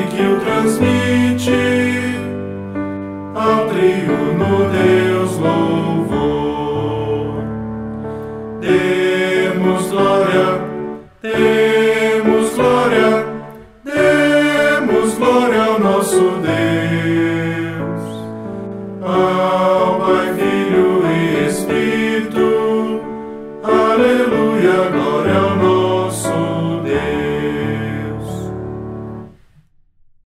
que o transmite, ao triuno Deus louvor. Demos glória, demos glória, demos glória ao nosso Deus.